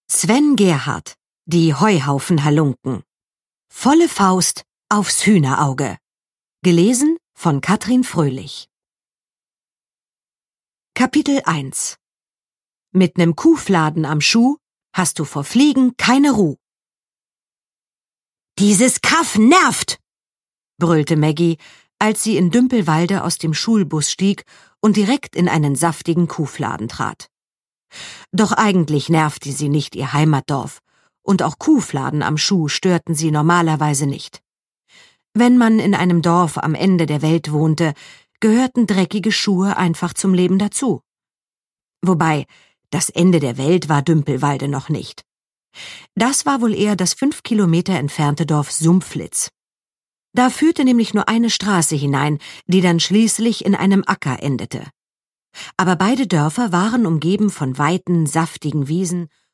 Sven Gerhardt, die Heuhaufen-Halunken. Volle Faust aufs Hühnerauge. Gelesen von Katrin Fröhlich. Kapitel 1. Mit nem Kuhfladen am Schuh hast du vor Fliegen keine Ruh. »Dieses Kaff nervt«, brüllte Maggie, als sie in Dümpelwalde aus dem Schulbus stieg und direkt in einen saftigen Kuhfladen trat. Doch eigentlich nervte sie nicht ihr Heimatdorf, und auch Kuhfladen am Schuh störten sie normalerweise nicht. Wenn man in einem Dorf am Ende der Welt wohnte, gehörten dreckige Schuhe einfach zum Leben dazu. Wobei, das Ende der Welt war Dümpelwalde noch nicht. Das war wohl eher das 5 Kilometer entfernte Dorf Sumpflitz. Da führte nämlich nur eine Straße hinein, die dann schließlich in einem Acker endete. Aber beide Dörfer waren umgeben von weiten, saftigen Wiesen